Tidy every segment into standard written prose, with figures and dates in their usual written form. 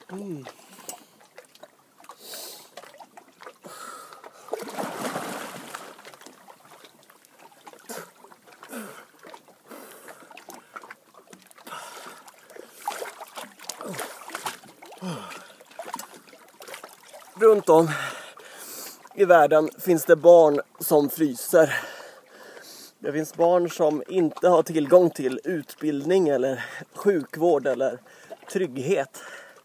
Runt om i världen finns det barn som fryser. Det finns barn som inte har tillgång till utbildning eller sjukvård eller trygghet.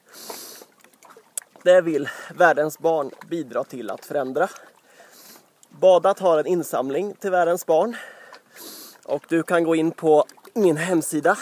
Det vill världens barn bidra till att förändra. Badat har en insamling till världens barn. Och du kan gå in på min hemsida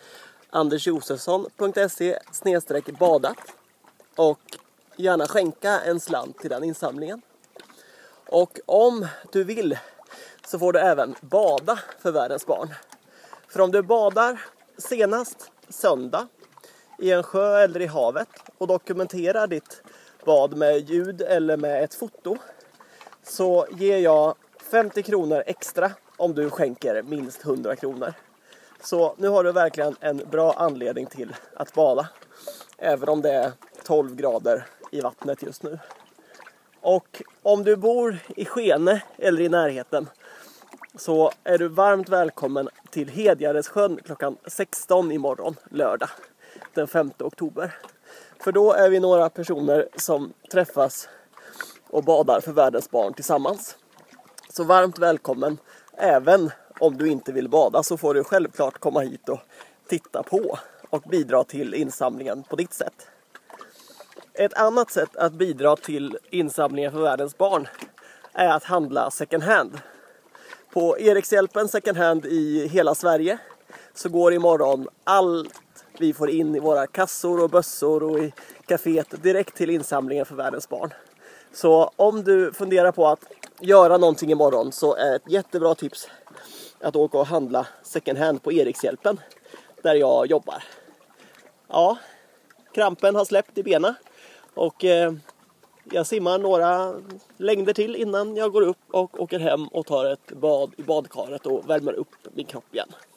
andersjosefsson.se/badat och gärna skänka en slant till den insamlingen. Och om du vill så får du även bada för världens barn. För om du badar senast söndag i en sjö eller i havet och dokumenterar ditt bad med ljud eller med ett foto, så ger jag 50 kronor extra om du skänker minst 100 kronor. Så nu har du verkligen en bra anledning till att bada, även om det är 12 grader i vattnet just nu. Och om du bor i Skene eller i närheten så är du varmt välkommen till Hedjaredssjön klockan 16 imorgon, lördag den 5 oktober. För då är vi några personer som träffas och badar för världens barn tillsammans. Så varmt välkommen. Även om du inte vill bada så får du självklart komma hit och titta på och bidra till insamlingen på ditt sätt. Ett annat sätt att bidra till insamlingen för världens barn är att handla second hand. På Erikshjälpen second hand i hela Sverige så går imorgon allt vi får in i våra kassor och bössor och i kaféet direkt till insamlingen för världens barn. Så om du funderar på att göra någonting imorgon så är ett jättebra tips att åka och handla second hand på Erikshjälpen där jag jobbar. Ja, krampen har släppt i benen och jag simmar några längder till innan jag går upp och åker hem och tar ett bad i badkaret och värmer upp min kropp igen.